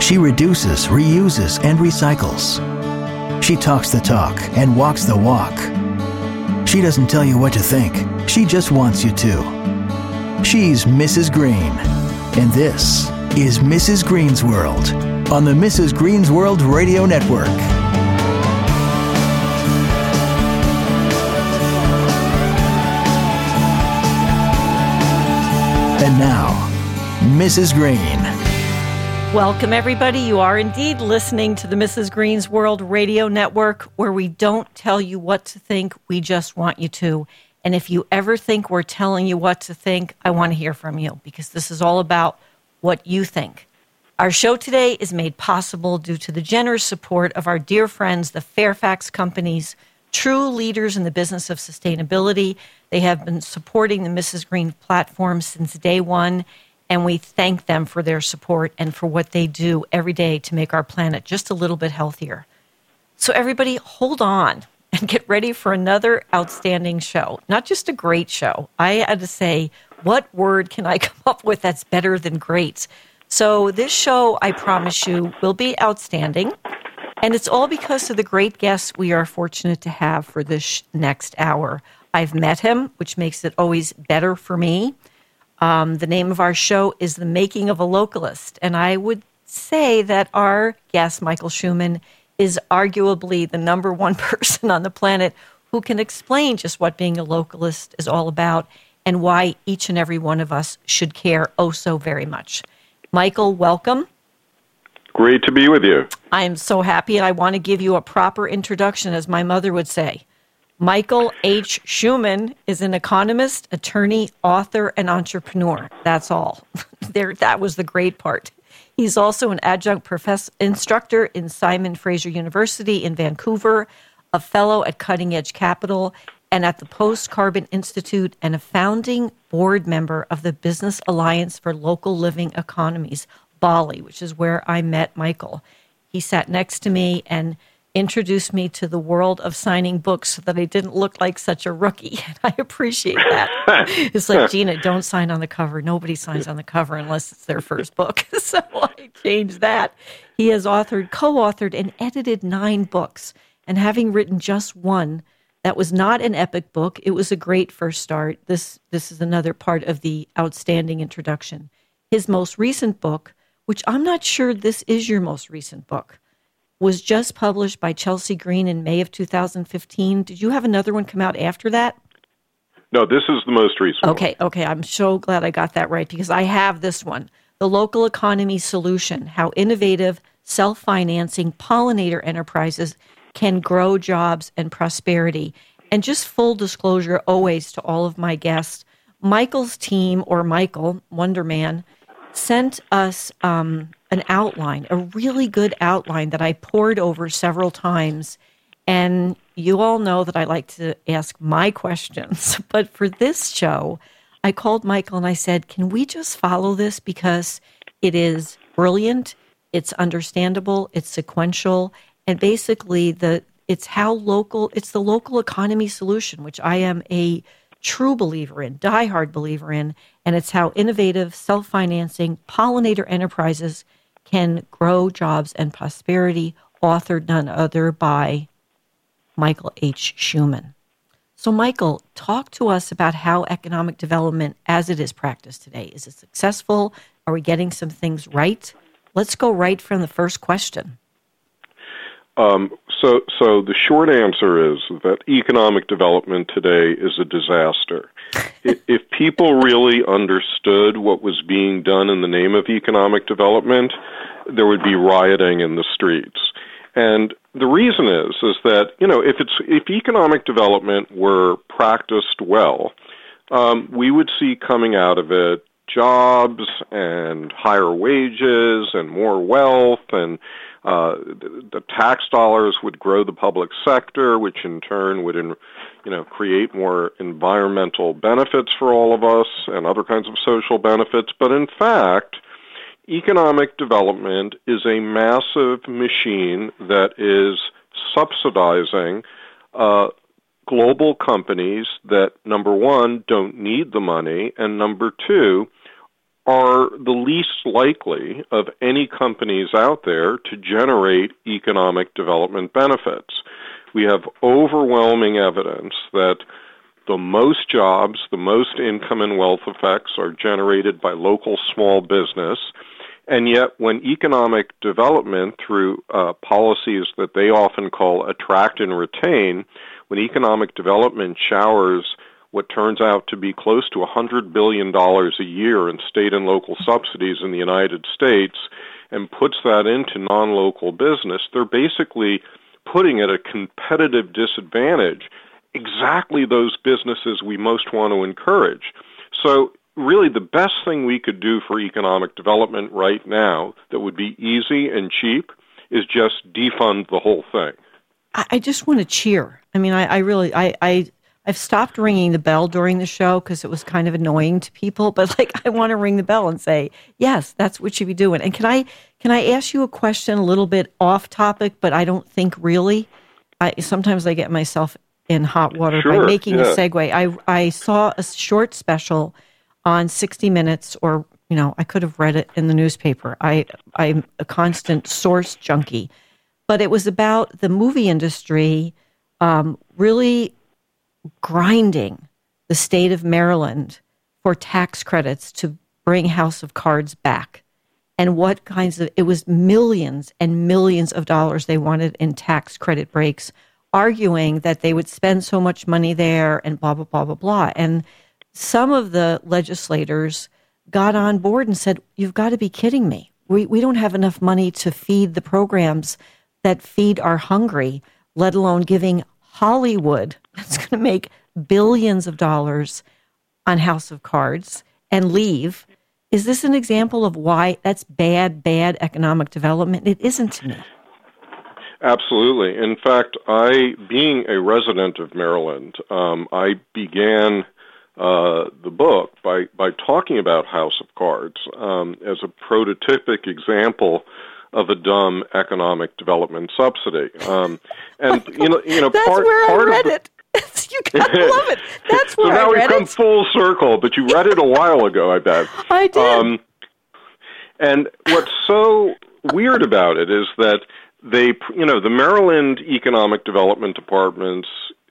She reduces, reuses, and recycles. She talks the talk and walks the walk. She doesn't tell you what to think. She just wants you to. She's Mrs. Green. And this is Mrs. Green's World on the Mrs. Green's World Radio Network. And now, Mrs. Green. Welcome, everybody. You are indeed listening to the Mrs. Green's World Radio Network, where we don't tell you what to think, we just want you to. And if you ever think we're telling you what to think, I want to hear from you, because this is all about what you think. Our show today is made possible due to the generous support of our dear friends, the Fairfax Companies, true leaders in the business of sustainability. They have been supporting the Mrs. Green platform since day one, and we thank them for their support and for what they do every day to make our planet just a little bit healthier. So everybody, hold on and get ready for another outstanding show. Not just a great show. I had to say, what word can I come up with that's better than great? So this show, I promise you, will be outstanding. And it's all because of the great guests we are fortunate to have for this next hour. I've met him, which makes it always better for me. The name of our show is The Making of a Localist. And I would say that our guest, Michael Schumann, is arguably the number one person on the planet who can explain just what being a localist is all about and why each and every one of us should care oh so very much. Michael, welcome. Great to be with you. I am so happy, and I want to give you a proper introduction, as my mother would say. Michael H. Schumann is an economist, attorney, author, and entrepreneur. That's all. That was the great part. He's also an adjunct instructor in Simon Fraser University in Vancouver, a fellow at Cutting Edge Capital and at the Post Carbon Institute, and a founding board member of the Business Alliance for Local Living Economies, BALLE, which is where I met Michael. He sat next to me and introduced me to the world of signing books so that I didn't look like such a rookie. And I appreciate that. It's like, Gina, don't sign on the cover. Nobody signs on the cover unless it's their first book. So I changed that. He has co-authored, and edited 9 books. And having written just one that was not an epic book, it was a great first start. This is another part of the outstanding introduction. His most recent book, which I'm not sure this is your most recent book, was just published by Chelsea Green in May of 2015. Did you have another one come out after that? No, this is the most recent one. Okay. I'm so glad I got that right, because I have this one, The Local Economy Solution, How Innovative, Self-Financing Pollinator Enterprises Can Grow Jobs and Prosperity. And just full disclosure always to all of my guests, Michael's team, or Michael, Wonder Man, sent us an outline, a really good outline that I pored over several times. And you all know that I like to ask my questions. But for this show, I called Michael and I said, can we just follow this? Because it is brilliant, it's understandable, it's sequential, and basically it's the local economy solution, which I am a true believer in, diehard believer in, and it's how innovative, self-financing pollinator enterprises can grow jobs and prosperity, authored none other by Michael H. Schumann. So, Michael, talk to us about how economic development as it is practiced today. Is it successful? Are we getting some things right? Let's go right from the first question. So the short answer is that economic development today is a disaster. If people really understood what was being done in the name of economic development, there would be rioting in the streets. And the reason is that, if economic development were practiced well, we would see coming out of it jobs and higher wages and more wealth, and the tax dollars would grow the public sector, which in turn would, create more environmental benefits for all of us and other kinds of social benefits. But in fact, economic development is a massive machine that is subsidizing global companies that, number one, don't need the money, and number two, are the least likely of any companies out there to generate economic development benefits. We have overwhelming evidence that the most jobs, the most income and wealth effects are generated by local small business. And yet when economic development through policies that they often call attract and retain, when economic development showers what turns out to be close to $100 billion a year in state and local subsidies in the United States and puts that into non-local business, they're basically putting at a competitive disadvantage exactly those businesses we most want to encourage. So really the best thing we could do for economic development right now that would be easy and cheap is just defund the whole thing. I just want to cheer. I mean, I've stopped ringing the bell during the show because it was kind of annoying to people, but I want to ring the bell and say, yes, that's what you should be doing. And can I ask you a question a little bit off topic, but I don't think really? Sometimes I get myself in hot water by making a segue. I saw a short special on 60 Minutes, or, I could have read it in the newspaper. I'm a constant source junkie. But it was about the movie industry really grinding the state of Maryland for tax credits to bring House of Cards back. And what kinds of, it was millions and millions of dollars they wanted in tax credit breaks, arguing that they would spend so much money there and blah, blah, blah, blah, blah. And some of the legislators got on board and said, you've got to be kidding me. We don't have enough money to feed the programs that feed our hungry, let alone giving Hollywood, that's going to make billions of dollars on House of Cards and leave. Is this an example of why that's bad economic development? It isn't to me. Absolutely. In fact, being a resident of Maryland, I began the book by talking about House of Cards as a prototypic example of a dumb economic development subsidy. And that's where I read it. You gotta love it. That's where I read it. So now we've come full circle, but you read it a while ago, I bet. I did. And what's so weird about it is that the Maryland Economic Development Departments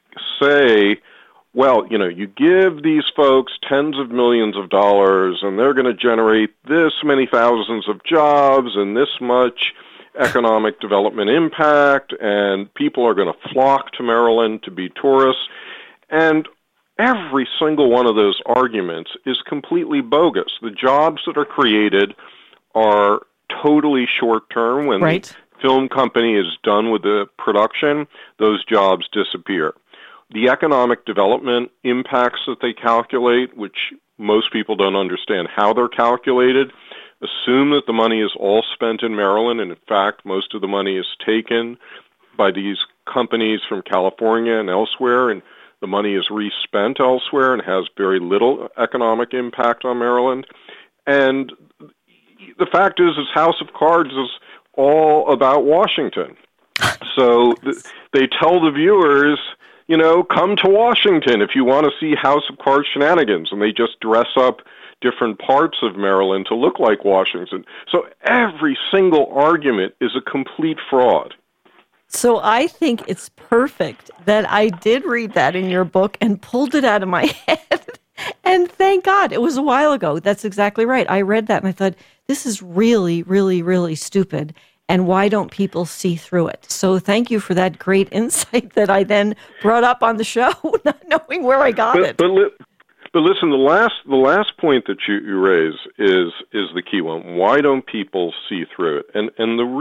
say, well, you give these folks tens of millions of dollars and they're going to generate this many thousands of jobs and this much economic development impact, and people are going to flock to Maryland to be tourists. And every single one of those arguments is completely bogus. The jobs that are created are totally short-term. When the film company is done with the production, those jobs disappear. The economic development impacts that they calculate, which most people don't understand how they're calculated, assume that the money is all spent in Maryland, and in fact, most of the money is taken by these companies from California and elsewhere, and the money is respent elsewhere and has very little economic impact on Maryland. And the fact is House of Cards is all about Washington. So they tell the viewers, come to Washington if you want to see House of Cards shenanigans, and they just dress up different parts of Maryland to look like Washington. So every single argument is a complete fraud. So I think it's perfect that I did read that in your book and pulled it out of my head. And thank God, it was a while ago. That's exactly right. I read that and I thought, this is really, really, really stupid. And why don't people see through it? So thank you for that great insight that I then brought up on the show, not knowing where I got it. But listen, the last point that you raise is the key one. Why don't people see through it? And the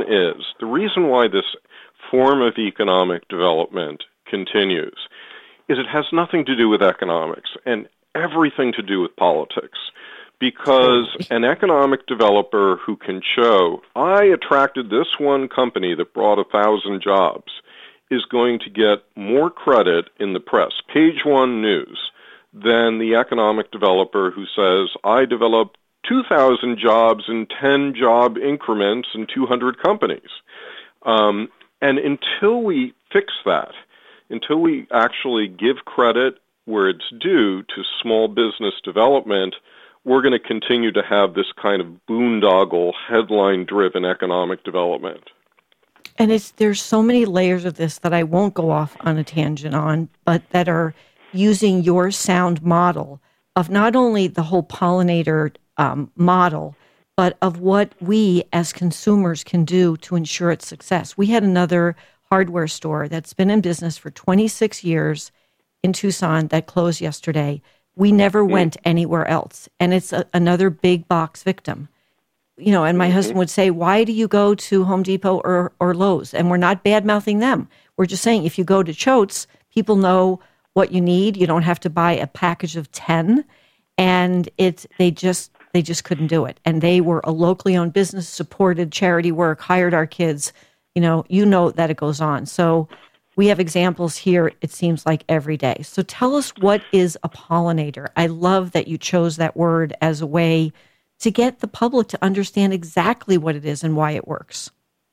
reason why this form of economic development continues is it has nothing to do with economics and everything to do with politics. Because an economic developer who can show, I attracted this one company that brought 1,000 jobs, is going to get more credit in the press, page one news, than the economic developer who says, I developed 2,000 jobs in 10 job increments in 200 companies. And until we fix that, until we actually give credit where it's due to small business development, we're going to continue to have this kind of boondoggle, headline-driven economic development. And there's so many layers of this that I won't go off on a tangent on, but that are using your sound model of not only the whole pollinator model, but of what we as consumers can do to ensure its success. We had another hardware store that's been in business for 26 years in Tucson that closed yesterday. We never went anywhere else, and it's another big box victim. You know, and my husband would say, why do you go to Home Depot or Lowe's? And we're not bad-mouthing them. We're just saying if you go to Choate's, people know what you need. You don't have to buy a package of 10. And they just couldn't do it. And they were a locally owned business, supported charity work, hired our kids. You know that it goes on. So we have examples here, it seems like, every day. So tell us, what is a pollinator? I love that you chose that word as a way to get the public to understand exactly what it is and why it works.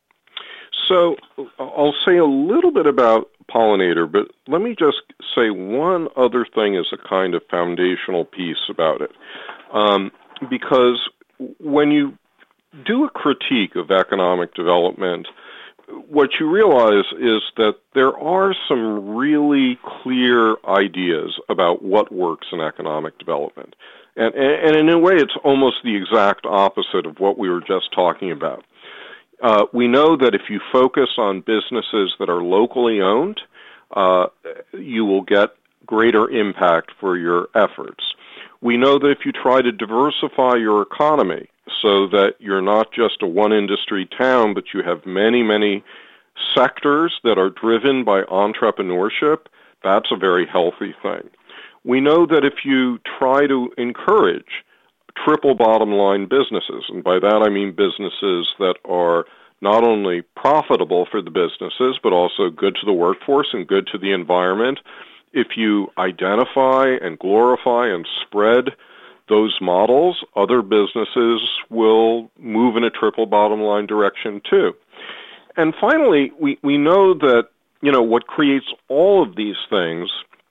So I'll say a little bit about pollinator, but let me just say one other thing as a kind of foundational piece about it. Because when you do a critique of economic development, what you realize is that there are some really clear ideas about what works in economic development. And in a way, it's almost the exact opposite of what we were just talking about. We know that if you focus on businesses that are locally owned, you will get greater impact for your efforts. We know that if you try to diversify your economy so that you're not just a one-industry town, but you have many, many sectors that are driven by entrepreneurship, that's a very healthy thing. We know that if you try to encourage triple bottom line businesses, and by that I mean businesses that are not only profitable for the businesses, but also good to the workforce and good to the environment, if you identify and glorify and spread those models, other businesses will move in a triple bottom line direction too. And finally, we know that, what creates all of these things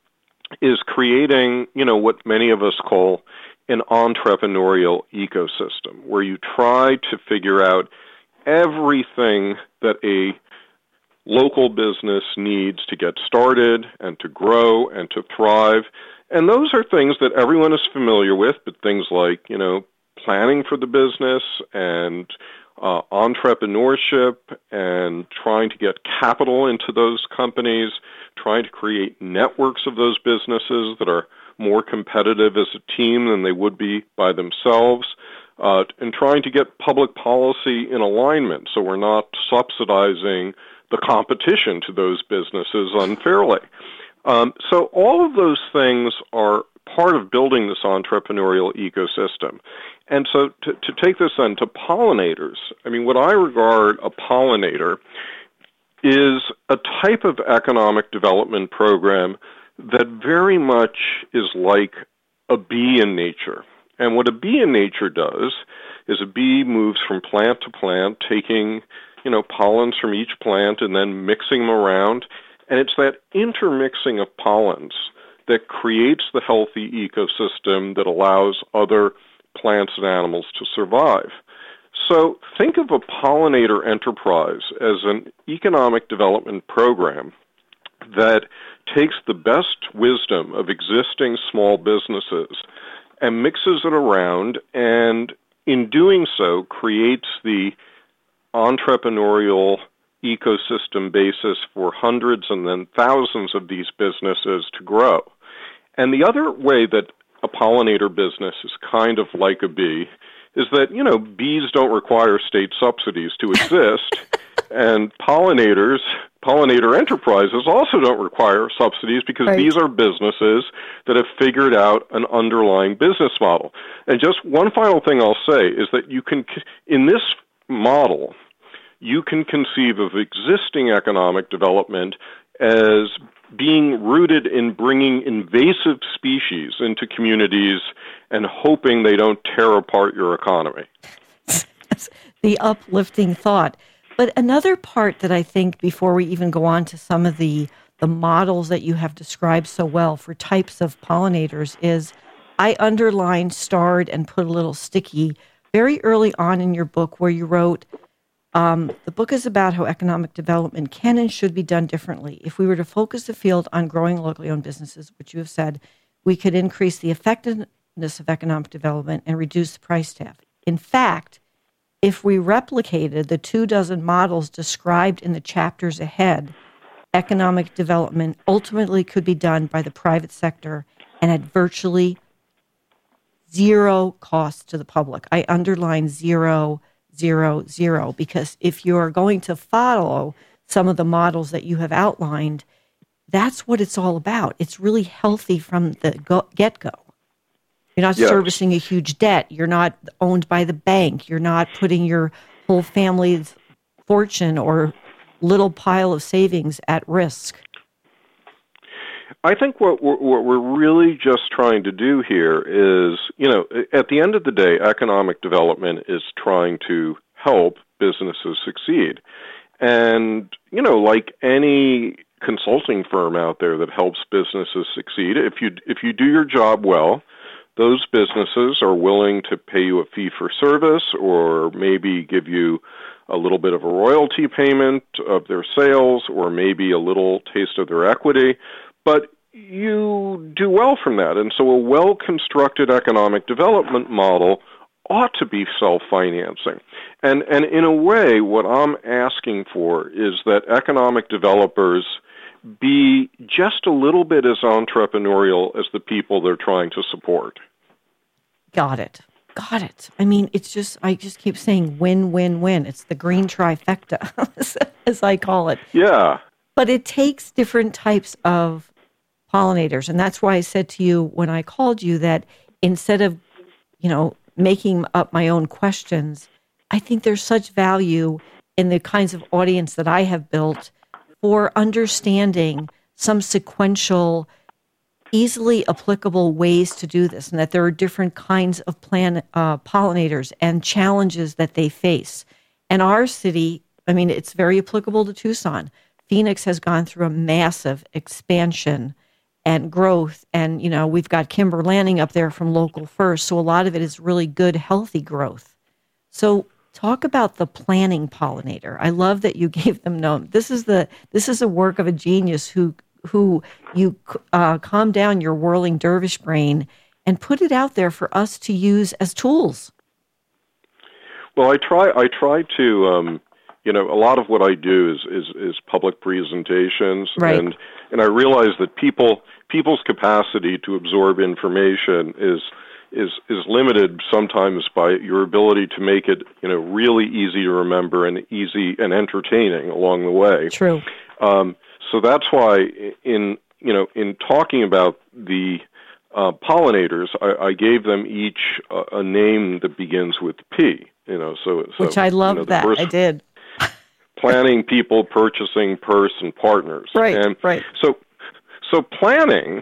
is creating, what many of us call an entrepreneurial ecosystem, where you try to figure out everything that a local business needs to get started and to grow and to thrive. And those are things that everyone is familiar with, but things like, planning for the business and entrepreneurship and trying to get capital into those companies, trying to create networks of those businesses that are more competitive as a team than they would be by themselves, and trying to get public policy in alignment so we're not subsidizing the competition to those businesses unfairly. So all of those things are part of building this entrepreneurial ecosystem. And so to take this then to pollinators, what I regard a pollinator is a type of economic development program that very much is like a bee in nature. And what a bee in nature does is a bee moves from plant to plant, taking, pollens from each plant and then mixing them around. And it's that intermixing of pollens that creates the healthy ecosystem that allows other plants and animals to survive. So think of a pollinator enterprise as an economic development program that takes the best wisdom of existing small businesses and mixes it around, and in doing so creates the entrepreneurial ecosystem basis for hundreds and then thousands of these businesses to grow. And the other way that a pollinator business is kind of like a bee is that, bees don't require state subsidies to exist, and pollinator enterprises also don't require subsidies because right. These are businesses that have figured out an underlying business model. And just one final thing I'll say is that in this model, you can conceive of existing economic development as being rooted in bringing invasive species into communities and hoping they don't tear apart your economy. The uplifting thought. But another part that I think, before we even go on to some of the models that you have described so well for types of pollinators, is I underlined, starred, and put a little sticky very early on in your book where you wrote, the book is about how economic development can and should be done differently. If we were to focus the field on growing locally owned businesses, which you have said, we could increase the effectiveness of economic development and reduce the price tag. In fact, if we replicated the 24 models described in the chapters ahead, economic development ultimately could be done by the private sector and at virtually zero cost to the public. I underline 0, 0, 0, because if you are going to follow some of the models that you have outlined, that's what it's all about. It's really healthy from the get-go. You're not servicing a huge debt. You're not owned by the bank. You're not putting your whole family's fortune or little pile of savings at risk. I think what we're really just trying to do here is, at the end of the day, economic development is trying to help businesses succeed. And, like any consulting firm out there that helps businesses succeed, if you do your job well, those businesses are willing to pay you a fee for service or maybe give you a little bit of a royalty payment of their sales or maybe a little taste of their equity. But you do well from that. And so a well-constructed economic development model ought to be self-financing. And in a way, what I'm asking for is that economic developers be just a little bit as entrepreneurial as the people they're trying to support. Got it. I mean, I just keep saying win, win, win. It's the green trifecta, as I call it. Yeah. But it takes different types of pollinators. And that's why I said to you when I called you that instead of, making up my own questions, I think there's such value in the kinds of audience that I have built for understanding some sequential, easily applicable ways to do this, and that there are different kinds of pollinators and challenges that they face. And our city, it's very applicable to Tucson. Phoenix has gone through a massive expansion and growth, and, we've got Kimber Landing up there from Local First, so a lot of it is really good, healthy growth. So talk about the planning pollinator. I love that you gave them name. This is a work of a genius who you calm down your whirling dervish brain and put it out there for us to use as tools. Well, I try to, a lot of what I do is public presentations, right. and I realize that people's capacity to absorb information is limited sometimes by your ability to make it, really easy to remember and easy and entertaining along the way. True. So that's why in talking about the pollinators, I gave them each a name that begins with P. Which I love that. I did. Planning, people, purchasing, purse, and partners. Right. And right. So planning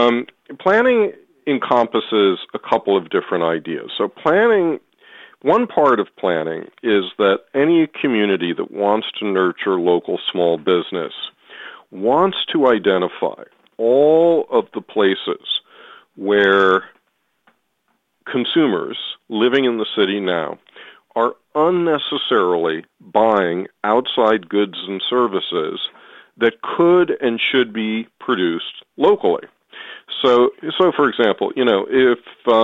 encompasses a couple of different ideas. So one part of planning is that any community that wants to nurture local small business wants to identify all of the places where consumers living in the city now are unnecessarily buying outside goods and services that could and should be produced locally. So for example, if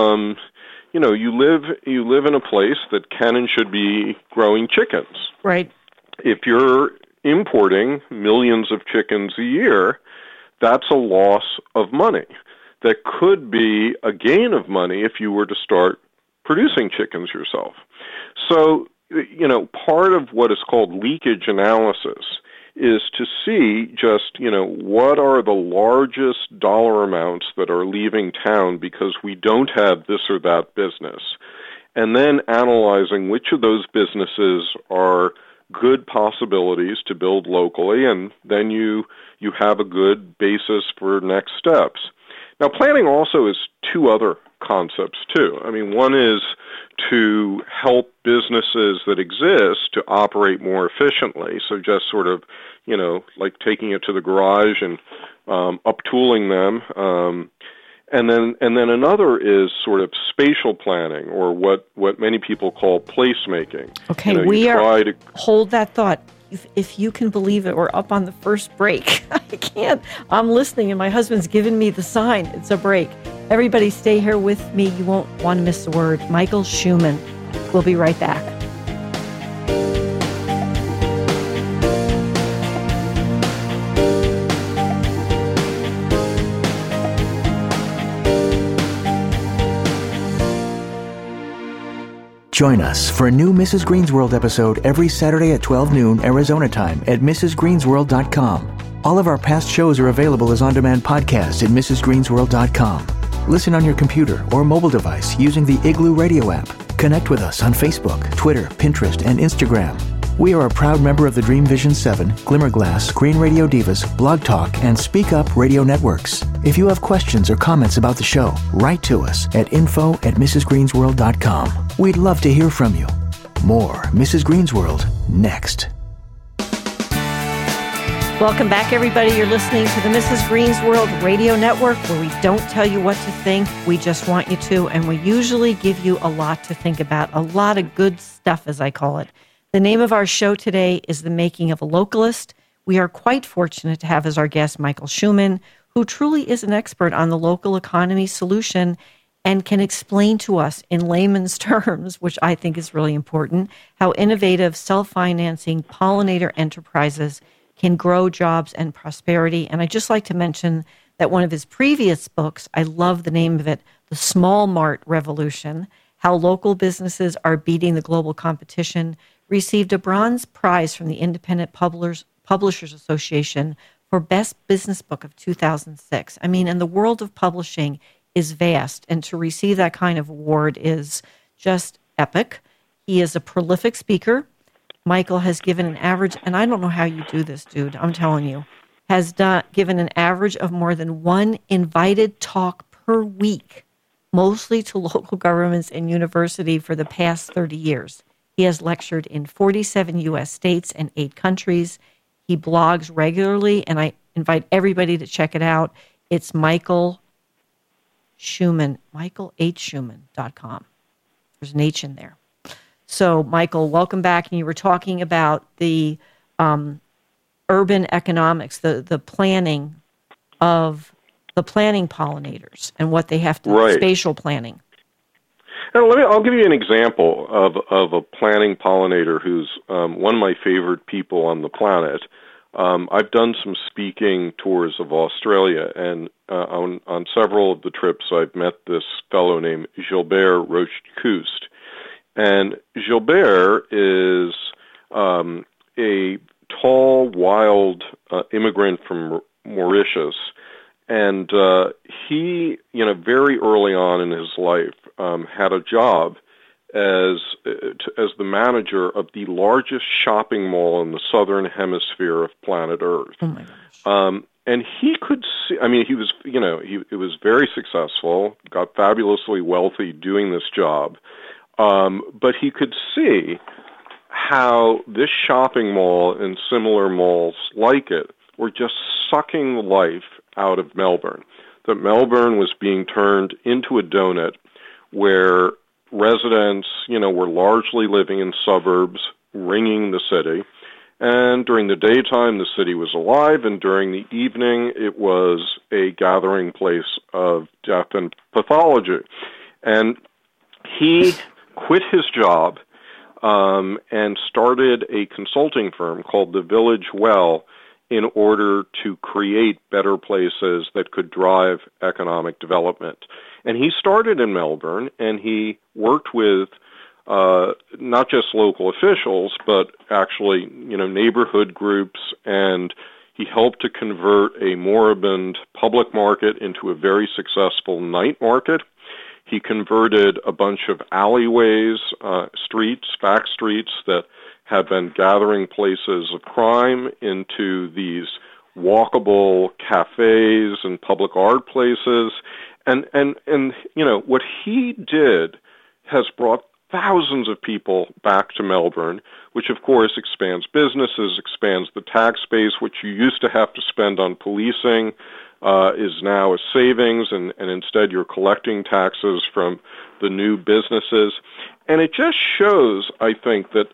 you live in a place that can and should be growing chickens, right? If you're importing millions of chickens a year, that's a loss of money. That could be a gain of money if you were to start producing chickens yourself. So, part of what is called leakage analysis is to see just, what are the largest dollar amounts that are leaving town because we don't have this or that business, and then analyzing which of those businesses are good possibilities to build locally, and then you have a good basis for next steps. Now, planning also is two other concepts, too. One is to help businesses that exist to operate more efficiently, so just sort of, like taking it to the garage and uptooling them. And then another is sort of spatial planning, or what many people call placemaking. Okay, hold that thought. If you can believe it, we're up on the first break. I can't. I'm listening, and my husband's giving me the sign. It's a break. Everybody stay here with me. You won't want to miss a word. Michael Schumann. We'll be right back. Join us for a new Mrs. Green's World episode every Saturday at 12 noon Arizona time at mrsgreensworld.com. All of our past shows are available as on-demand podcasts at mrsgreensworld.com. Listen on your computer or mobile device using the Igloo Radio app. Connect with us on Facebook, Twitter, Pinterest, and Instagram. We are a proud member of the Dream Vision 7, Glimmerglass, Green Radio Divas, Blog Talk, and Speak Up Radio Networks. If you have questions or comments about the show, write to us at info@mrsgreensworld.com. We'd love to hear from you. More Mrs. Green's World next. Welcome back, everybody. You're listening to the Mrs. Green's World Radio Network, where we don't tell you what to think. We just want you to, and we usually give you a lot to think about, a lot of good stuff, as I call it. The name of our show today is The Making of a Localist. We are quite fortunate to have as our guest Michael Schumann, who truly is an expert on the local economy solution and can explain to us in layman's terms, which I think is really important, how innovative, self-financing pollinator enterprises can grow jobs and prosperity. And I'd just like to mention that one of his previous books, I love the name of it, The Small Mart Revolution, How Local Businesses Are Beating the Global Competition, received a bronze prize from the Independent Publishers Association for Best Business Book of 2006. I mean, and the world of publishing is vast, and to receive that kind of award is just epic. He is a prolific speaker. Michael has given an average, and I don't know how you do this, dude, I'm telling you, has given an average of more than one invited talk per week, mostly to local governments and university for the past 30 years. He has lectured in 47 U.S. states and 8 countries. He blogs regularly, and I invite everybody to check it out. It's Michael Schumann, michaelhschumann.com. There's an H in there. So, Michael, welcome back. And you were talking about the urban economics, the planning of the planning pollinators and what they have to do, spatial planning. And I'll give you an example of a planning pollinator who's one of my favorite people on the planet. I've done some speaking tours of Australia, and on several of the trips I've met this fellow named Gilbert Roche-Couste. And Gilbert is a tall, wild immigrant from Mauritius, and he, very early on in his life, had a job as the manager of the largest shopping mall in the southern hemisphere of planet Earth. Oh my gosh! And he could see. I mean, he was, he was very successful, got fabulously wealthy doing this job. But he could see how this shopping mall and similar malls like it were just sucking life out of Melbourne. That Melbourne was being turned into a donut where residents, were largely living in suburbs, ringing the city. And during the daytime, the city was alive, and during the evening, it was a gathering place of death and pathology. And he quit his job and started a consulting firm called The Village Well in order to create better places that could drive economic development. And he started in Melbourne, and he worked with not just local officials, but actually, neighborhood groups, and he helped to convert a moribund public market into a very successful night market. He converted a bunch of alleyways, streets, back streets that had been gathering places of crime into these walkable cafes and public art places. And what he did has brought thousands of people back to Melbourne, which of course expands businesses, expands the tax base, which you used to have to spend on policing, is now a savings, and instead you're collecting taxes from the new businesses. And it just shows, I think, that,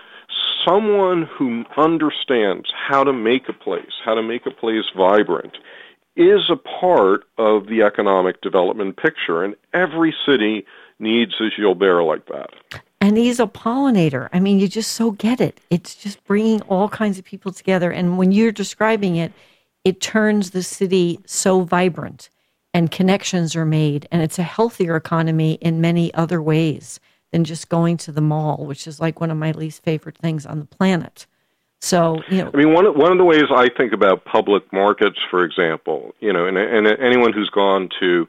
someone who understands how to make a place vibrant, is a part of the economic development picture. And every city needs a Gilbert like that. And he's a pollinator. I mean, you just so get it. It's just bringing all kinds of people together. And when you're describing it, it turns the city so vibrant, and connections are made, and it's a healthier economy in many other ways than just going to the mall, which is like one of my least favorite things on the planet. So, I mean, one of the ways I think about public markets, for example, and anyone who's gone to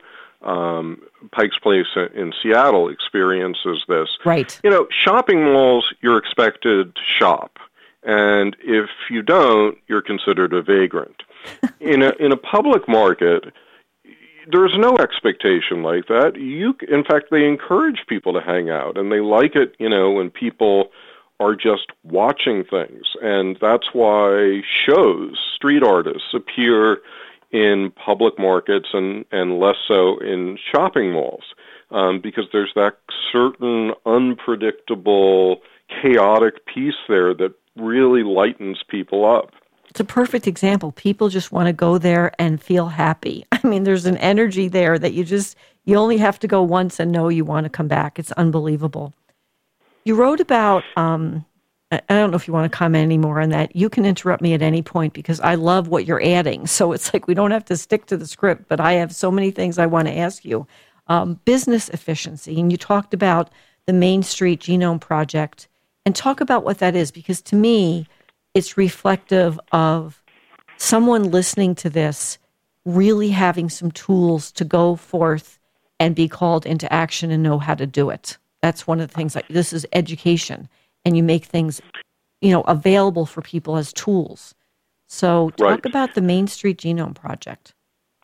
Pike's Place in Seattle experiences this. Right. Shopping malls, you're expected to shop, and if you don't, you're considered a vagrant. In a public market, there's no expectation like that. In fact, they encourage people to hang out, and they like it, when people are just watching things. And that's why street artists appear in public markets and less so in shopping malls, because there's that certain unpredictable, chaotic piece there that really lightens people up. It's a perfect example. People just want to go there and feel happy. I mean, there's an energy there that you only have to go once and know you want to come back. It's unbelievable. You wrote about, I don't know if you want to comment any more on that. You can interrupt me at any point because I love what you're adding. So it's like we don't have to stick to the script, but I have so many things I want to ask you. Business efficiency, and you talked about the Main Street Genome Project, and talk about what that is, because to me, it's reflective of someone listening to this really having some tools to go forth and be called into action and know how to do it. That's one of the things. This is education, and you make things, available for people as tools. So talk about the Main Street Genome Project.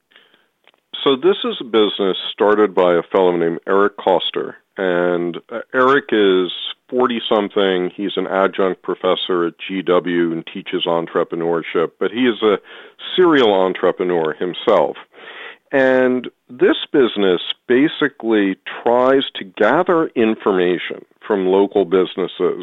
So this is a business started by a fellow named Eric Koster. And Eric is 40-something. He's an adjunct professor at GW and teaches entrepreneurship, but he is a serial entrepreneur himself. And this business basically tries to gather information from local businesses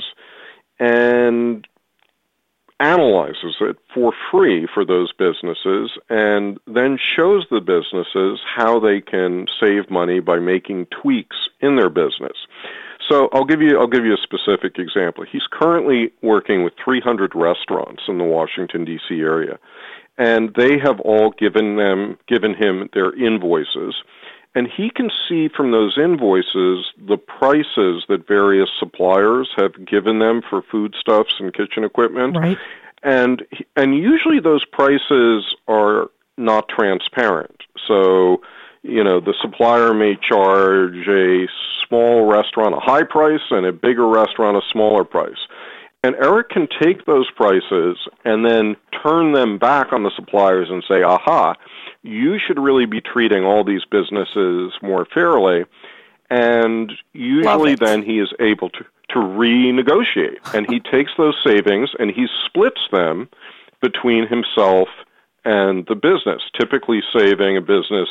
and analyzes it for free for those businesses, and then shows the businesses how they can save money by making tweaks in their business. So I'll give you a specific example. He's currently working with 300 restaurants in the Washington, D.C. area, and they have all given him their invoices. And he can see from those invoices the prices that various suppliers have given them for foodstuffs and kitchen equipment. Right. And usually those prices are not transparent. So, the supplier may charge a small restaurant a high price and a bigger restaurant a smaller price. And Eric can take those prices and then turn them back on the suppliers and say, aha, you should really be treating all these businesses more fairly. And usually then he is able to renegotiate. And he takes those savings and he splits them between himself and the business, typically saving a business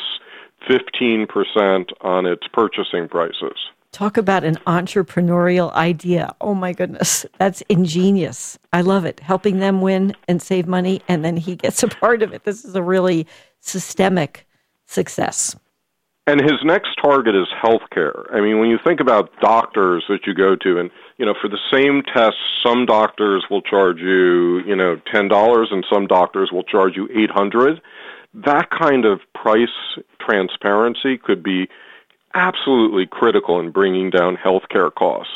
15% on its purchasing prices. Talk about an entrepreneurial idea. Oh, my goodness. That's ingenious. I love it. Helping them win and save money, and then he gets a part of it. This is a really systemic success. And his next target is healthcare. I mean, when you think about doctors that you go to, and, for the same test, some doctors will charge you, $10, and some doctors will charge you $800. That kind of price transparency could be absolutely critical in bringing down healthcare costs.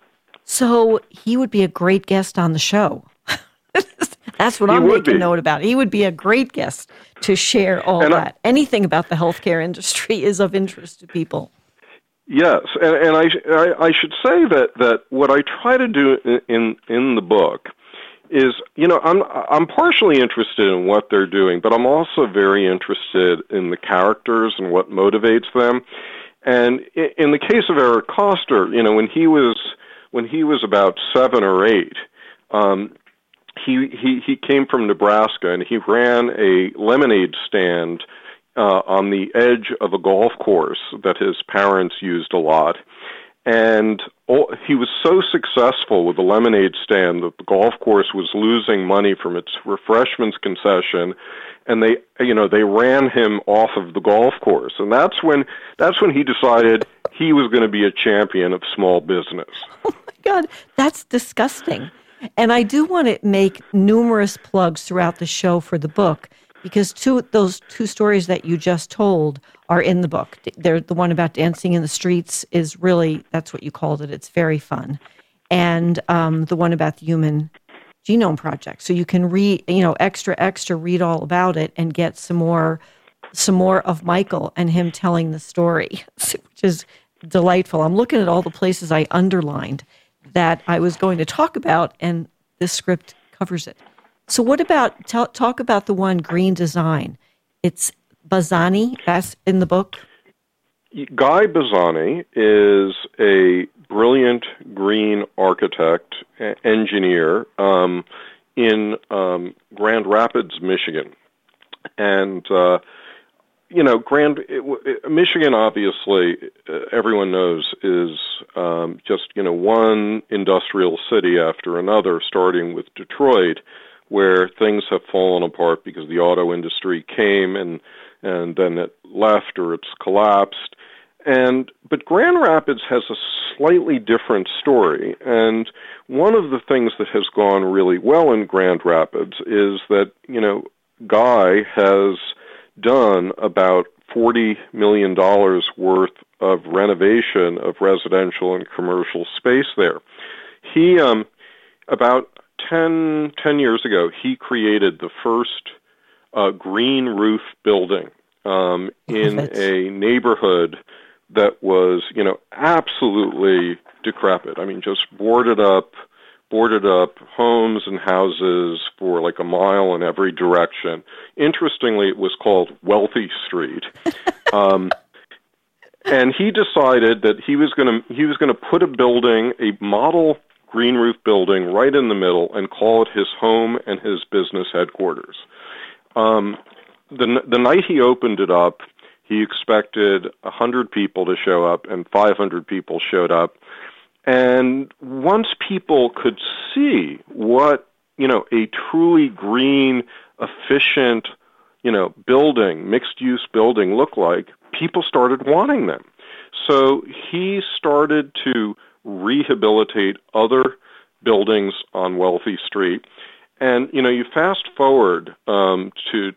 So he would be a great guest on the show. That's what I'm making note about. He would be a great guest to share all that. Anything about the healthcare industry is of interest to people. Yes, and I should say that what I try to do in the book is, I'm partially interested in what they're doing, but I'm also very interested in the characters and what motivates them. And in the case of Eric Koster, when he was about 7 or 8, he came from Nebraska, and he ran a lemonade stand on the edge of a golf course that his parents used a lot. And he was so successful with the lemonade stand that the golf course was losing money from its refreshments concession, and they ran him off of the golf course. And that's when he decided he was going to be a champion of small business. Oh my God, that's disgusting. And I do want to make numerous plugs throughout the show for the book, because those two stories that you just told are in the book. The one about dancing in the streets is really, that's what you called it. It's very fun. And the one about the Human Genome Project. So you can read, extra read all about it and get some more of Michael and him telling the story, which is delightful. I'm looking at all the places I underlined that I was going to talk about, and this script covers it. So what about, talk about the one, Green Design. It's Bazzani, that's in the book? Guy Bazzani is a brilliant green architect, engineer in Grand Rapids, Michigan. And, Michigan, obviously, everyone knows, is just, one industrial city after another, starting with Detroit, where things have fallen apart because the auto industry came and then it left or it's collapsed. But Grand Rapids has a slightly different story. And one of the things that has gone really well in Grand Rapids is that, Guy has done about $40 million worth of renovation of residential and commercial space there. He, about 10 years ago, he created the first green roof building in a neighborhood that was, absolutely decrepit. I mean, just boarded up homes and houses for like a mile in every direction. Interestingly, it was called Wealthy Street. And he decided that he was going to put a model green roof building right in the middle and call it his home and his business headquarters. The night he opened it up, he expected 100 people to show up, and 500 people showed up. And once people could see what, a truly green, efficient, building, mixed-use building looked like, people started wanting them. So he started to rehabilitate other buildings on Wealthy Street. And, you fast forward to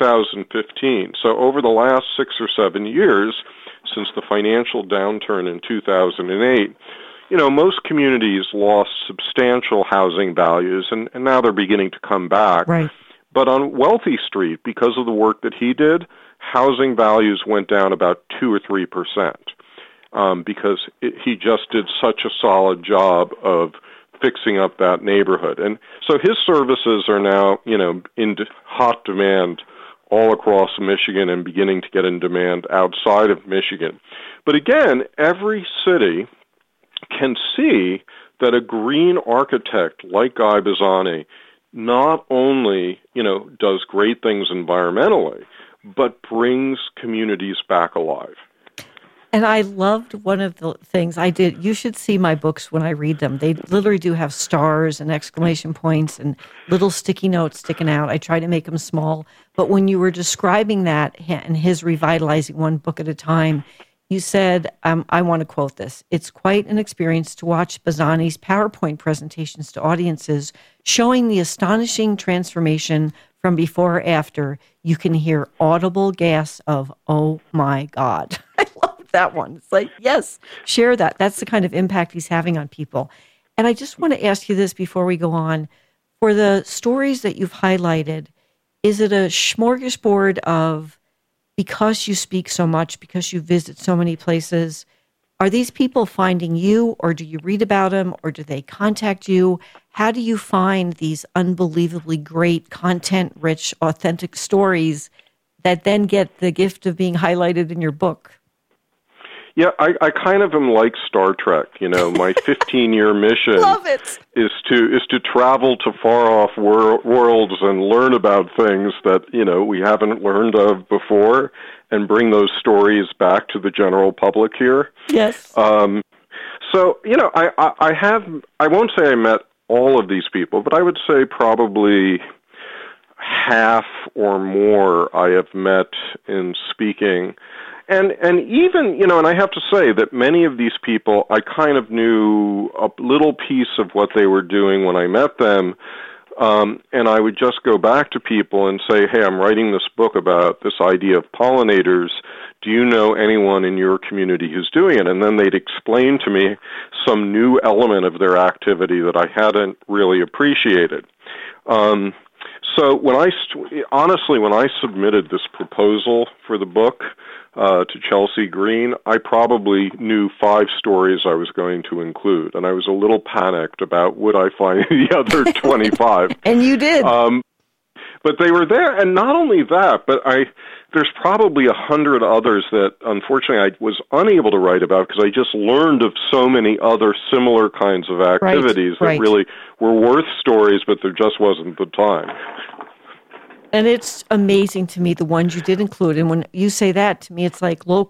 2015. So over the last 6 or 7 years, since the financial downturn in 2008, most communities lost substantial housing values, and now they're beginning to come back. Right. But on Wealthy Street, because of the work that he did, housing values went down about 2 or 3%, because he just did such a solid job of fixing up that neighborhood. And so his services are now, in hot demand all across Michigan and beginning to get in demand outside of Michigan. But again, every city can see that a green architect like Guy Bazzani not only, does great things environmentally, but brings communities back alive. And I loved one of the things I did. You should see my books when I read them. They literally do have stars and exclamation points and little sticky notes sticking out. I try to make them small. But when you were describing that and his revitalizing one book at a time, you said, I want to quote this, "It's quite an experience to watch Bazzani's PowerPoint presentations to audiences showing the astonishing transformation from before or after. You can hear audible gasps of, oh my God." I love that one. It's like, yes, share that. That's the kind of impact he's having on people. And I just want to ask you this before we go on. For the stories that you've highlighted, is it a smorgasbord of, because you speak so much, because you visit so many places, are these people finding you, or do you read about them, or do they contact you? How do you find these unbelievably great, content-rich, authentic stories that then get the gift of being highlighted in your book? Yeah, I kind of am like Star Trek. My 15-year mission Love it. is to travel to far-off worlds and learn about things that, we haven't learned of before and bring those stories back to the general public here. Yes. So, I won't say I met all of these people, but I would say probably half or more I have met in speaking. And even, and I have to say that many of these people, I kind of knew a little piece of what they were doing when I met them. And I would just go back to people and say, hey, I'm writing this book about this idea of pollinators. Do you know anyone in your community who's doing it? And then they'd explain to me some new element of their activity that I hadn't really appreciated. So when I submitted this proposal for the book to Chelsea Green, I probably knew 5 stories I was going to include, and I was a little panicked about would I find the other 25. And you did. But they were there, and not only that, but there's probably 100 others that, unfortunately, I was unable to write about because I just learned of so many other similar kinds of activities that really were worth stories, but there just wasn't the time. And it's amazing to me, the ones you did include. And when you say that, to me, it's like the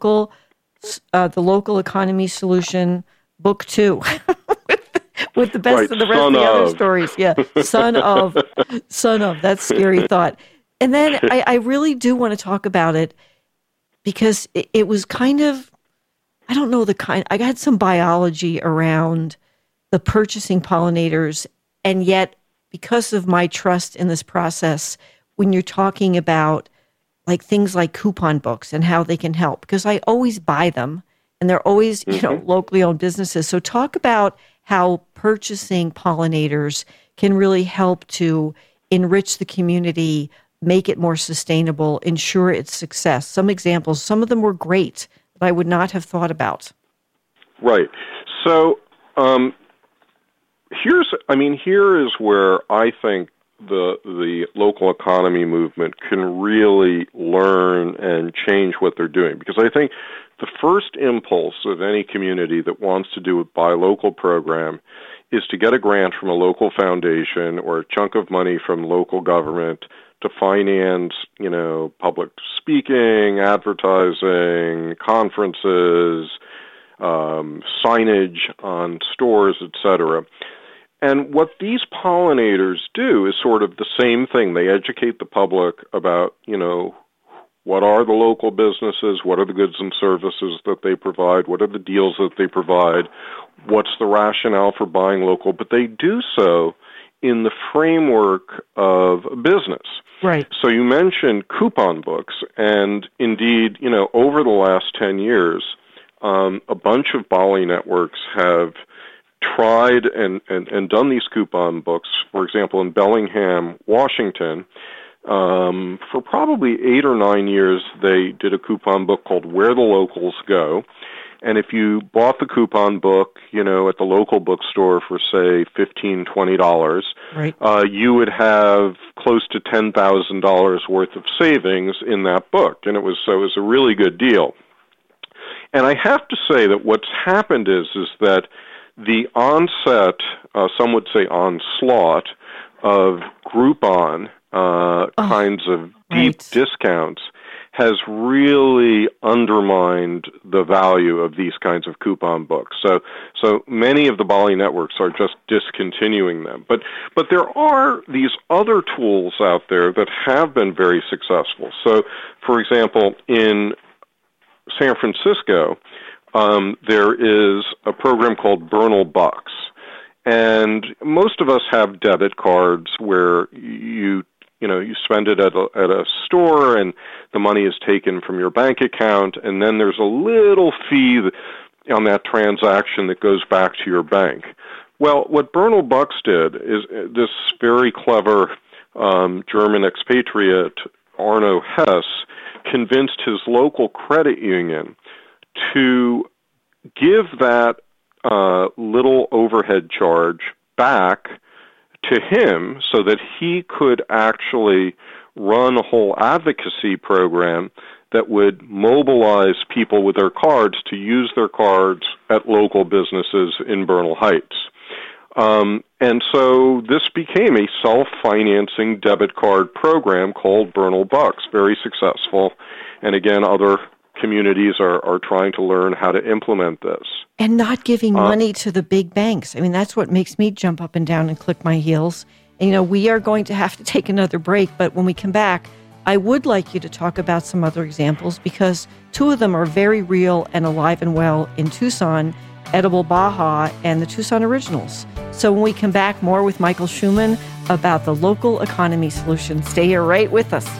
local economy solution, book 2. With the best of the rest of the other stories. Yeah. Son of. That's scary thought. And then I really do want to talk about it because it was kind of, I don't know I got some biology around the purchasing pollinators. And yet, because of my trust in this process, when you're talking about like things like coupon books and how they can help, because I always buy them and they're always, locally owned businesses. So talk about how purchasing pollinators can really help to enrich the community, make it more sustainable, ensure its success. Some examples, some of them were great that I would not have thought about. Right. So here is where I think the local economy movement can really learn and change what they're doing. Because I think the first impulse of any community that wants to do a buy local program is to get a grant from a local foundation or a chunk of money from local government to finance, public speaking, advertising, conferences, signage on stores, etc. And what these pollinators do is sort of the same thing. They educate the public about, what are the local businesses, what are the goods and services that they provide, what are the deals that they provide, what's the rationale for buying local, but they do so in the framework of business. Right. So you mentioned coupon books, and indeed, over the last 10 years, a bunch of Bali networks have tried and done these coupon books. For example, in Bellingham, Washington, for probably 8 or 9 years, they did a coupon book called Where the Locals Go. And if you bought the coupon book, at the local bookstore for, say, $15, $20, right, you would have close to $10,000 worth of savings in that book. And it was a really good deal. And I have to say that what's happened is that the onset, some would say onslaught, of Groupon kinds of deep discounts has really undermined the value of these kinds of coupon books. So many of the Bali networks are just discontinuing them. But there are these other tools out there that have been very successful. So, for example, in San Francisco, there is a program called Bernal Bucks. And most of us have debit cards where you spend it at a store and the money is taken from your bank account, and then there's a little fee on that transaction that goes back to your bank. Well, what Bernal Bucks did is this very clever German expatriate, Arno Hess, convinced his local credit union to give that little overhead charge back to him so that he could actually run a whole advocacy program that would mobilize people with their cards to use their cards at local businesses in Bernal Heights. And so this became a self-financing debit card program called Bernal Bucks, very successful. And again, other communities are trying to learn how to implement this. And not giving money to the big banks. I mean, that's what makes me jump up and down and click my heels. And, we are going to have to take another break, but when we come back, I would like you to talk about some other examples because two of them are very real and alive and well in Tucson, Edible Baja and the Tucson Originals. So when we come back, more with Michael Schumann about the local economy solution. Stay here right with us.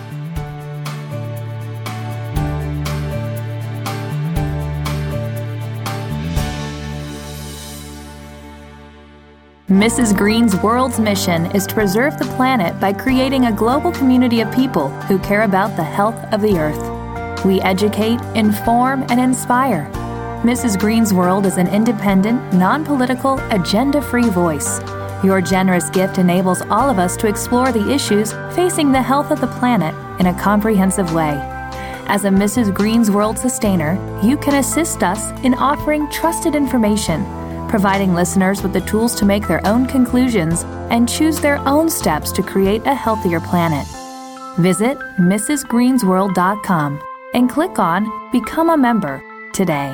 Mrs. Green's world's mission is to preserve the planet by creating a global community of people who care about the health of the earth. We educate, inform, and inspire. Mrs. Green's World is an independent, non-political, agenda-free voice. Your generous gift enables all of us to explore the issues facing the health of the planet in a comprehensive way. As a Mrs. Green's World sustainer, you can assist us in offering trusted information, providing listeners with the tools to make their own conclusions and choose their own steps to create a healthier planet. Visit mrsgreensworld.com and click on Become a Member today.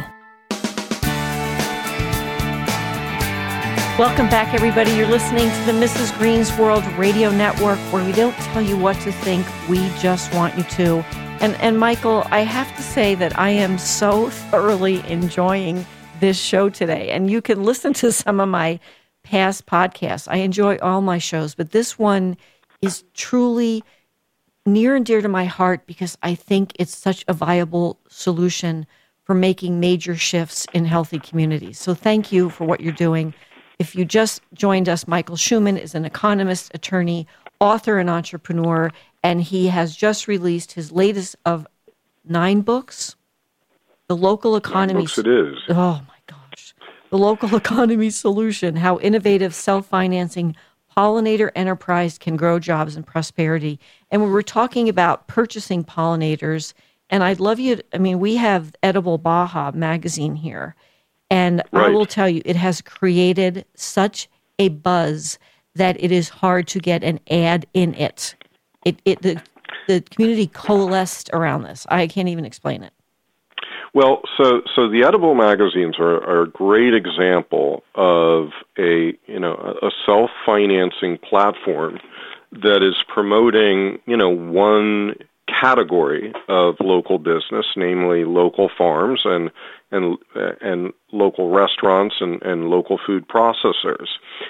Welcome back, everybody. You're listening to the Mrs. Green's World Radio Network, where we don't tell you what to think, we just want you to. And Michael, I have to say that I am so thoroughly enjoying this show today. And you can listen to some of my past podcasts. I enjoy all my shows, but this one is truly near and dear to my heart because I think it's such a viable solution for making major shifts in healthy communities. So thank you for what you're doing. If you just joined us, Michael Schumann is an economist, attorney, author, and entrepreneur, and he has just released his latest of 9 books. The Local Economy... 9 books it is. Oh, my gosh. The Local Economy Solution, How Innovative Self-Financing Pollinator Enterprise Can Grow Jobs and Prosperity. And we were talking about purchasing pollinators, and I'd love you... we have Edible Baja magazine here, and right. I will tell you, it has created such a buzz that it is hard to get an ad in it. The community coalesced around this. I can't even explain it. Well, so the edible magazines are a great example of a self-financing platform that is promoting, one category of local business, namely local farms and local restaurants and local food processors.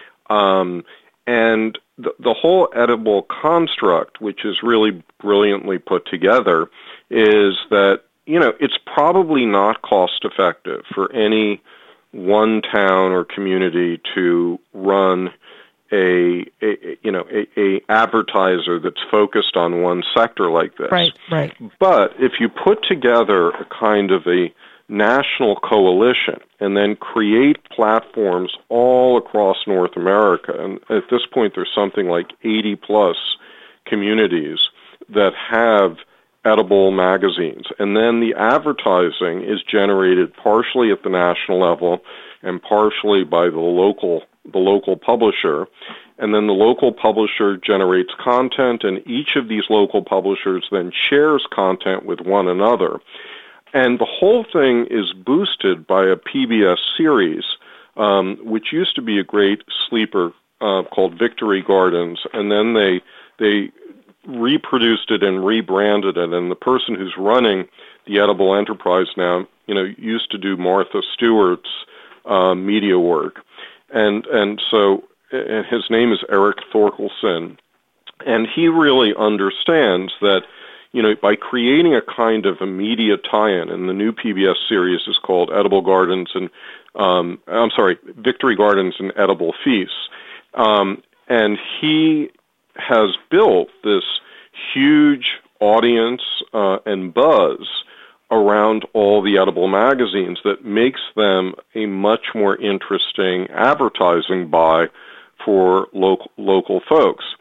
And the whole edible construct, which is really brilliantly put together, is that it's probably not cost effective for any one town or community to run a advertiser that's focused on one sector like this. Right. But if you put together a kind of a national coalition and then create platforms all across North America, and at this point there's something like 80 plus communities that have edible magazines, and then the advertising is generated partially at the national level and partially by the local publisher, and then the local publisher generates content, and each of these local publishers then shares content with one another. And the whole thing is boosted by a PBS series, which used to be a great sleeper called Victory Gardens, and then they reproduced it and rebranded it, and the person who's running the edible enterprise now, used to do Martha Stewart's media work, and so his name is Eric Thorkelson, and he really understands that by creating a kind of a media tie-in, and the new PBS series is called Edible Gardens and Victory Gardens and Edible Feasts, and he has built this huge audience and buzz around all the edible magazines that makes them a much more interesting advertising buy for local folks.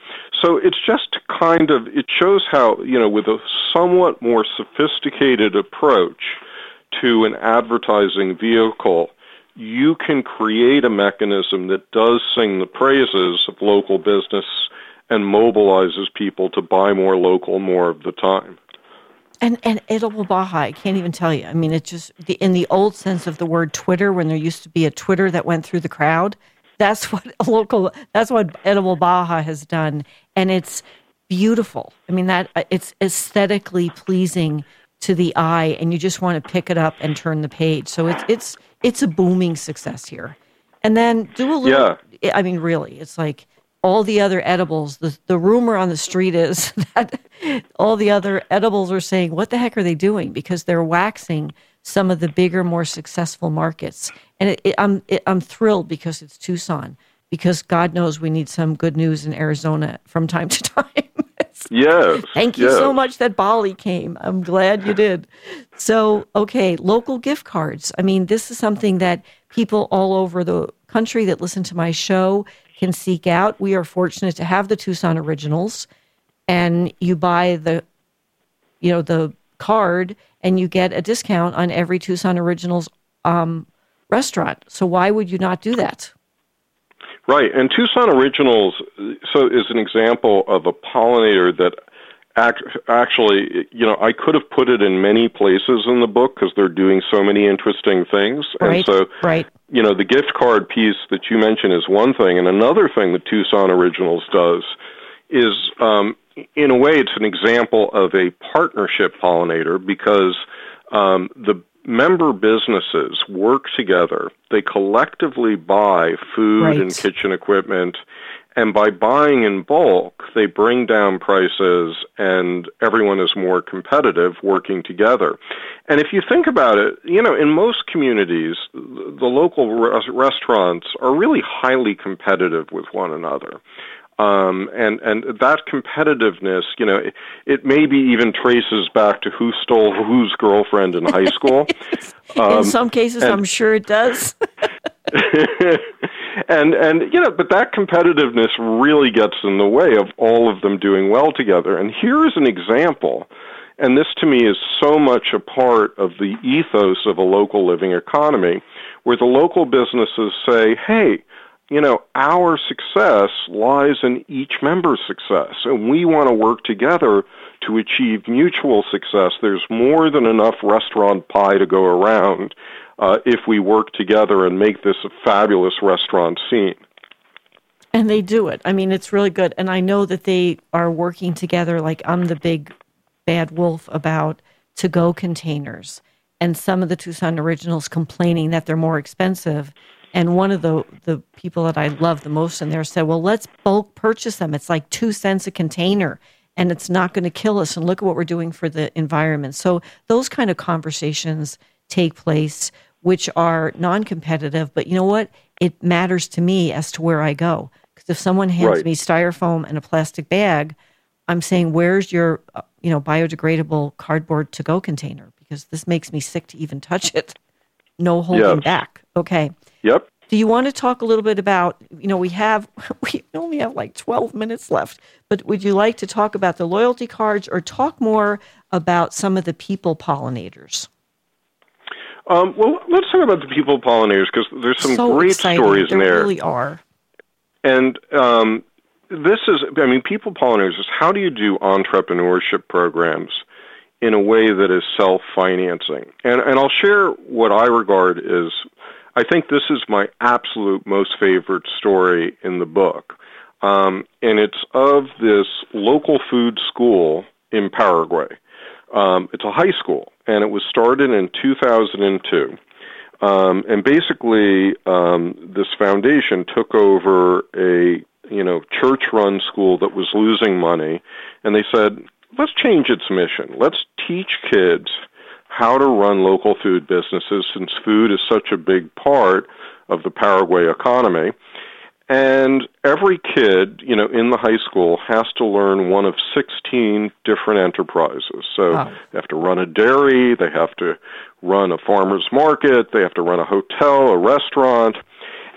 so it's just kind of, it shows how, with a somewhat more sophisticated approach to an advertising vehicle, you can create a mechanism that does sing the praises of local business and mobilizes people to buy more local more of the time. And Edible Baja, I can't even tell you. I mean, it's just, in the old sense of the word Twitter, when there used to be a Twitter that went through the crowd, that's what Edible Baja has done. And it's beautiful. I mean, that it's aesthetically pleasing to the eye, and you just want to pick it up and turn the page. So it's a booming success here. And then do a little, I mean, really, it's like all the other edibles, the rumor on the street is that all the other edibles are saying, what the heck are they doing? Because they're waxing some of the bigger, more successful markets. And I'm thrilled because it's Tucson, because God knows we need some good news in Arizona from time to time. Yes. Thank you so much that Bali came. I'm glad you did. So, okay, local gift cards. I mean, this is something that people all over the country that listen to my show can seek out. We are fortunate to have the Tucson Originals, and you buy the card and you get a discount on every Tucson Originals restaurant. So why would you not do that? Right, and Tucson Originals is an example of a pollinator that actually, I could have put it in many places in the book because they're doing so many interesting things. Right, and so, right. The gift card piece that you mentioned is one thing, and another thing that Tucson Originals does is, in a way, it's an example of a partnership pollinator because the member businesses work together. They collectively buy food and kitchen equipment, and by buying in bulk, they bring down prices, and everyone is more competitive working together. And if you think about it, in most communities, the local restaurants are really highly competitive with one another. And that competitiveness, it maybe even traces back to who stole whose girlfriend in high school. In some cases, I'm sure it does. But that competitiveness really gets in the way of all of them doing well together. And here is an example, and this to me is so much a part of the ethos of a local living economy, where the local businesses say, hey, our success lies in each member's success, and we want to work together to achieve mutual success. There's more than enough restaurant pie to go around if we work together and make this a fabulous restaurant scene. And they do it. I mean, it's really good. And I know that they are working together, like I'm the big bad wolf about to-go containers, and some of the Tucson Originals complaining that they're more expensive. And one of the people that I love the most in there said, well, let's bulk purchase them. It's like 2 cents a container, and it's not going to kill us. And look at what we're doing for the environment. So those kind of conversations take place, which are non-competitive. But you know what? It matters to me as to where I go. Because if someone hands me styrofoam and a plastic bag, I'm saying, where's your biodegradable cardboard to-go container? Because this makes me sick to even touch it. No holding back. Okay. Yep. Do you want to talk a little bit about, we only have like 12 minutes left, but would you like to talk about the loyalty cards or talk more about some of the people pollinators? Well, let's talk about the people pollinators because there's some great stories in there. There really are. And people pollinators is how do you do entrepreneurship programs in a way that is self-financing? And I'll share what I regard as, I think this is my absolute most favorite story in the book. And it's of this local food school in Paraguay. It's a high school, and it was started in 2002. And basically, this foundation took over a church-run school that was losing money, and they said, let's change its mission. Let's teach kids how to run local food businesses, since food is such a big part of the Paraguay economy. And every kid, in the high school has to learn one of 16 different enterprises. So They have to run a dairy, they have to run a farmer's market, they have to run a hotel, a restaurant.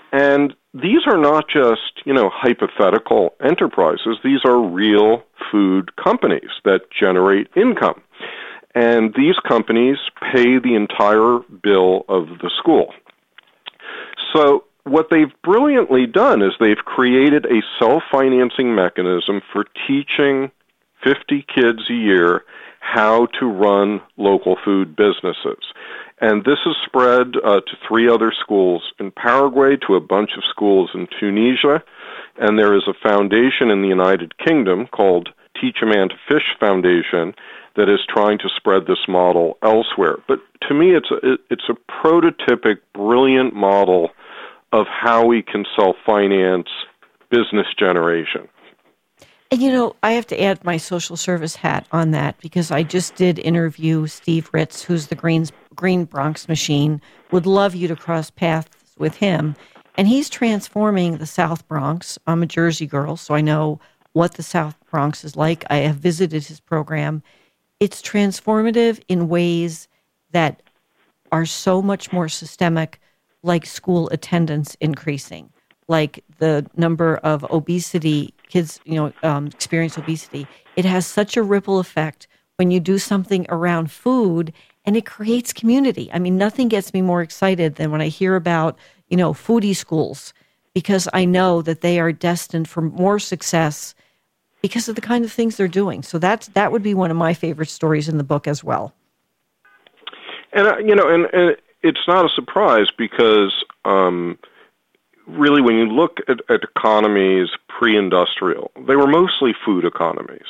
And these are not just, hypothetical enterprises. These are real food companies that generate income. And these companies pay the entire bill of the school. So what they've brilliantly done is they've created a self-financing mechanism for teaching 50 kids a year how to run local food businesses. And this is spread to 3 other schools in Paraguay, to a bunch of schools in Tunisia, and there is a foundation in the United Kingdom called Teach a Man to Fish Foundation that is trying to spread this model elsewhere. But to me, it's a prototypic, brilliant model of how we can self-finance business generation. And, I have to add my social service hat on that, because I just did interview Steve Ritz, who's the Green Bronx Machine. Would love you to cross paths with him. And he's transforming the South Bronx. I'm a Jersey girl, so I know what the South Bronx is like. I have visited his program. It's transformative in ways that are so much more systemic, like school attendance increasing, like the number of obesity kids, experience obesity. It has such a ripple effect when you do something around food, and it creates community. I mean, nothing gets me more excited than when I hear about, foodie schools, because I know that they are destined for more success because of the kind of things they're doing. So that would be one of my favorite stories in the book as well. And, and it's not a surprise, because really, when you look at economies pre-industrial, they were mostly food economies.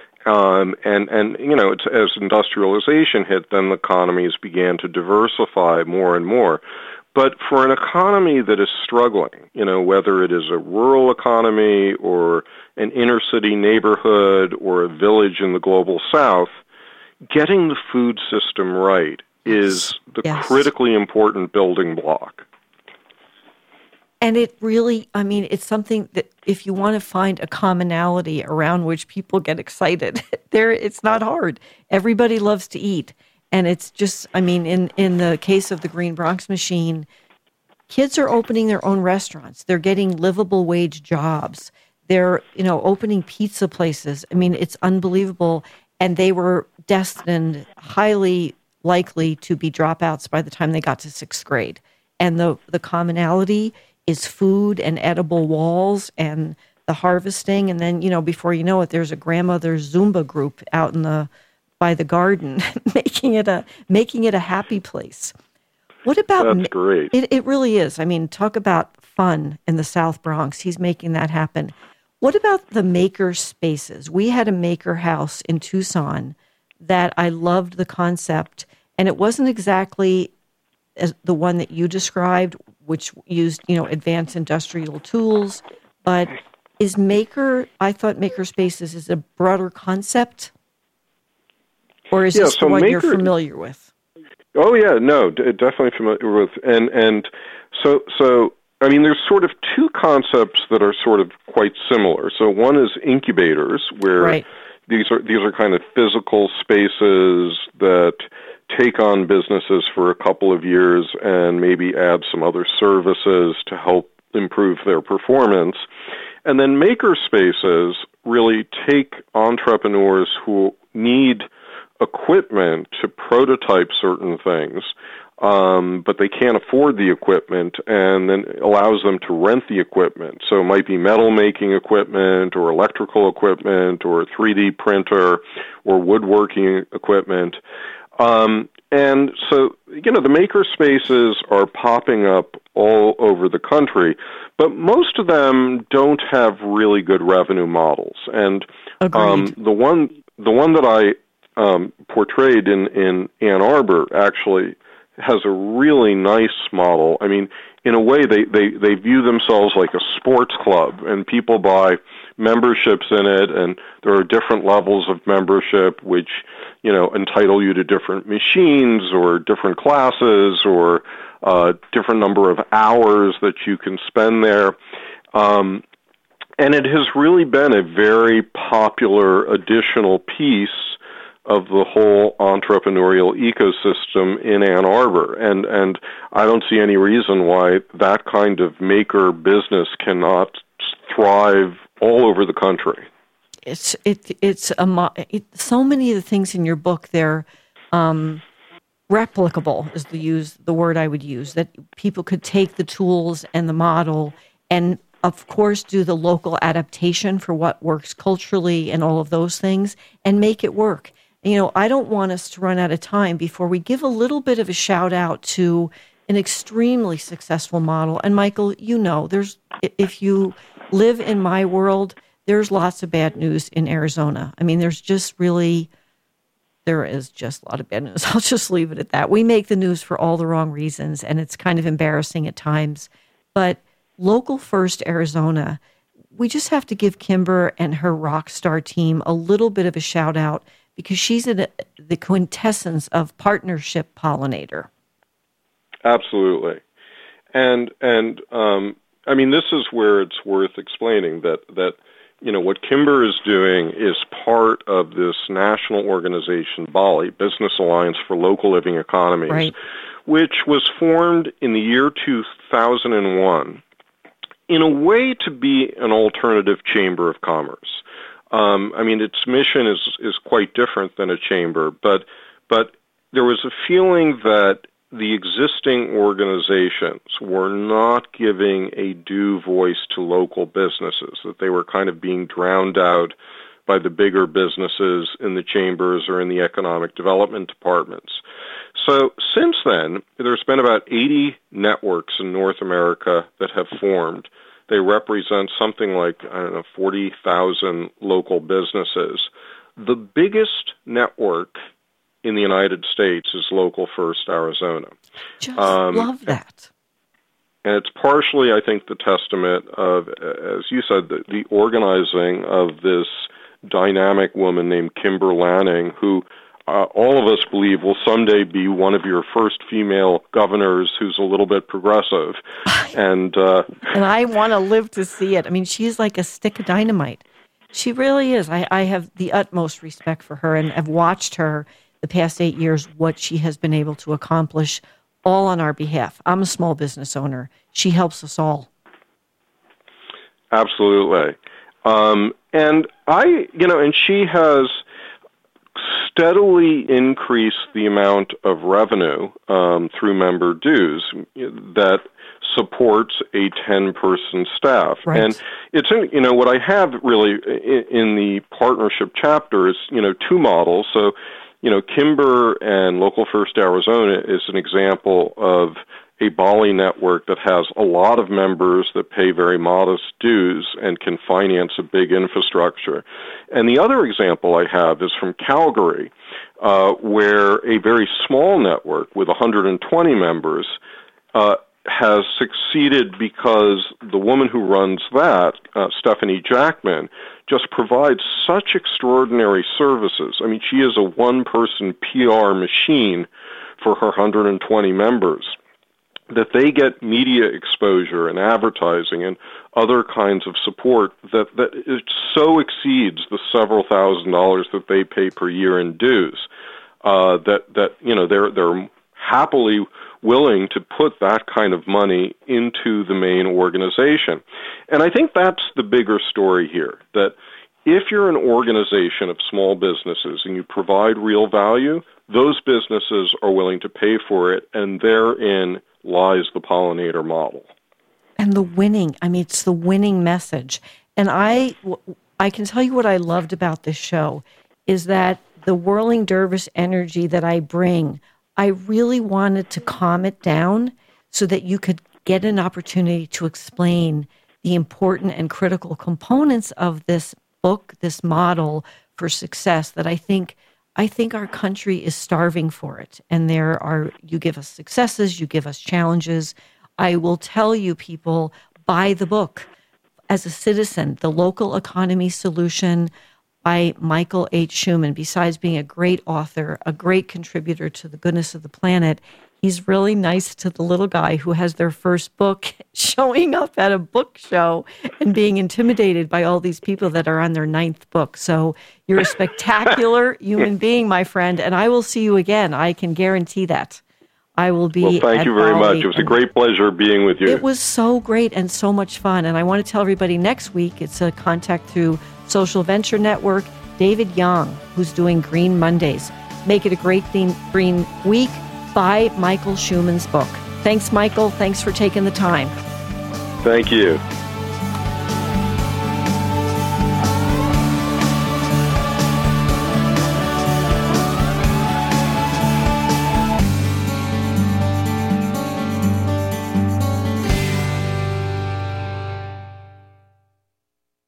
It's, as industrialization hit, then the economies began to diversify more and more. But for an economy that is struggling, whether it is a rural economy or an inner-city neighborhood or a village in the global South, getting the food system right is the critically important building block. And it really, it's something that if you want to find a commonality around which people get excited, it's not hard. Everybody loves to eat. And it's just, in the case of the Green Bronx Machine, kids are opening their own restaurants. They're getting livable wage jobs. They're, opening pizza places. It's unbelievable. And they were destined, highly likely, to be dropouts by the time they got to 6th grade. And the commonality is food and edible walls and the harvesting. And then, before you know it, there's a grandmother's Zumba group out by the garden, making it a happy place. What about... That's great. It really is. Talk about fun in the South Bronx. He's making that happen. What about the maker spaces? We had a maker house in Tucson that I loved the concept, and it wasn't exactly as the one that you described, which used, advanced industrial tools, but I thought maker spaces is a broader concept, or is this the one you're familiar with? Oh yeah, no, definitely familiar with, and so there's sort of 2 concepts that are sort of quite similar. So one is incubators, where these are kind of physical spaces that take on businesses for a couple of years and maybe add some other services to help improve their performance. And then maker spaces really take entrepreneurs who need equipment to prototype certain things, but they can't afford the equipment, and then allows them to rent the equipment. So it might be metal making equipment or electrical equipment or a 3D printer or woodworking equipment. And so, the maker spaces are popping up all over the country, but most of them don't have really good revenue models. And the one that I portrayed in Ann Arbor actually has a really nice model. In a way, they view themselves like a sports club, and people buy memberships in it, and there are different levels of membership which entitle you to different machines or different classes or different number of hours that you can spend there. And it has really been a very popular additional piece of the whole entrepreneurial ecosystem in Ann Arbor. And I don't see any reason why that kind of maker business cannot thrive all over the country. So many of the things in your book, they're replicable is the word I would use, that people could take the tools and the model and, of course, do the local adaptation for what works culturally and all of those things and make it work. You know, I don't want us to run out of time before we give a little bit of a shout out to an extremely successful model. And Michael, you know, if you live in my world, there's lots of bad news in Arizona. I mean, there is just a lot of bad news. I'll just leave it at that. We make the news for all the wrong reasons, and it's kind of embarrassing at times. But Local First Arizona, we just have to give Kimber and her rock star team a little bit of a shout out, because she's the quintessence of partnership pollinator. Absolutely. And I mean, this is where it's worth explaining that you know, what Kimber is doing is part of this national organization, BALI, Business Alliance for Local Living Economies, right, which was formed in the year 2001 in a way to be an alternative chamber of commerce. I mean, its mission is quite different than a chamber, but there was a feeling that the existing organizations were not giving a due voice to local businesses, that they were kind of being drowned out by the bigger businesses in the chambers or in the economic development departments. So since then, there's been about 80 networks in North America that have formed. They represent something like, 40,000 local businesses. The biggest network in the United States is Local First Arizona. Just love that. And it's partially, I think, the testament of, as you said, the organizing of this dynamic woman named Kimber Lanning, who all of us believe will someday be one of your first female governors who's a little bit progressive. And I want to live to see it. I mean, she's like a stick of dynamite. She really is. I have the utmost respect for her, and I've watched her the past 8 years, what she has been able to accomplish, all on our behalf. I'm a small business owner. She helps us all. Absolutely. And she has steadily increased the amount of revenue through member dues that supports a 10-person staff. Right. And it's, what I have really in the partnership chapter is, two models. So, Kimber and Local First Arizona is an example of a BALI network that has a lot of members that pay very modest dues and can finance a big infrastructure. And the other example I have is from Calgary, where a very small network with 120 members has succeeded because the woman who runs that, Stephanie Jackman, just provides such extraordinary services. I mean, she is a one-person PR machine for her 120 members, that they get media exposure and advertising and other kinds of support that it so exceeds the several $1,000s that they pay per year in dues, they're happily willing to put that kind of money into the main organization. And I think that's the bigger story here, that if you're an organization of small businesses and you provide real value, those businesses are willing to pay for it, and therein lies the pollinator model. And the winning, it's the winning message. And I can tell you what I loved about this show is that the whirling dervish energy that I bring, I really wanted to calm it down so that you could get an opportunity to explain the important and critical components of this book, this model for success that I think our country is starving for it. And you give us successes, you give us challenges. I will tell you, people, buy the book. As a citizen, The Local Economy Solution by Michael H. Shuman. Besides being a great author, a great contributor to the goodness of the planet, He's really nice to the little guy who has their first book showing up at a book show and being intimidated by all these people that are on their 9th book. So you're a spectacular human being, my friend, and I will see you again. I can guarantee that. I will be. Well, thank you very much. It was a great pleasure being with you. It was so great and so much fun. And I want to tell everybody next week, it's a contact through Social Venture Network, David Young, who's doing Green Mondays. Make it a great green week. Buy Michael Schumann's book. Thanks, Michael. Thanks for taking the time. Thank you.